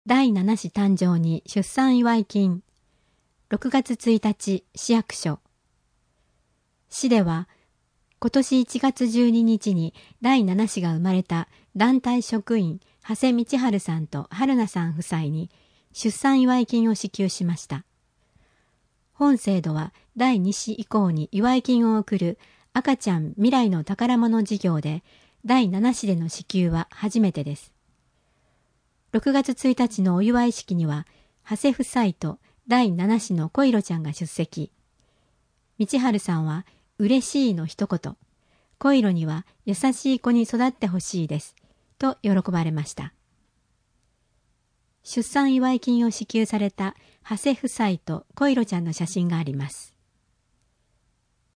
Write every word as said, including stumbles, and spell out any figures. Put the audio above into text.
第七子誕生に出産祝金。ろくがつついたち、市役所。市では、今年いちがつじゅうににちに第七子が生まれた団体職員、長谷道春さんと春菜さん夫妻に出産祝い金を支給しました。本制度は第二子以降に祝い金を贈る赤ちゃん未来の宝物事業で、第七子での支給は初めてです。ろくがつついたちのお祝い式には、長谷夫妻と第七子の小色ちゃんが出席。道春さんは、嬉しいの一言。小色には優しい子に育ってほしいです。と喜ばれました。出産祝い金を支給された長谷夫妻と小色ちゃんの写真があります。